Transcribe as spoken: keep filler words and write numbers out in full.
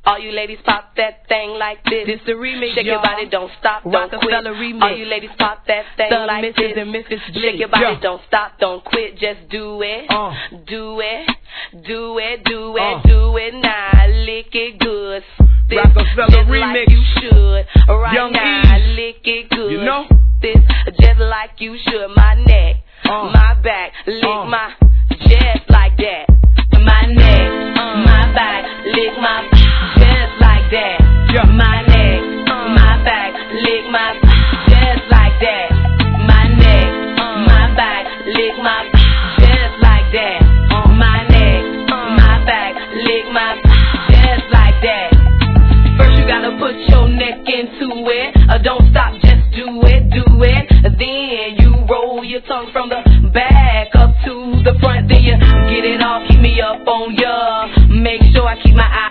All you ladies pop that thing like this. This the remix, Shake your body, don't stop, don't quit. Remix. All you ladies pop that thing Some like Missus this. And Missus J. Shake your body, Yeah. don't stop, don't quit. Just do it, Uh. do it, do it, do it, Uh. do it now. Lick it good. This Rockefeller just remix. like you should. Right Young now, Ease. lick it good. You know? This just like you should. My neck, Uh. my back, lick Uh. my just like that. My neck, my back, lick my just like that. Yeah. My neck, my back, lick my just like that. My neck, my back, lick my just like that. My neck, my back, lick my just like that. First you gotta put your neck into it. Uh, don't stop, just do it, do it. Then you roll your tongue from the back up to the front. Then you get it all, keep me up on ya. Make sure I keep my eye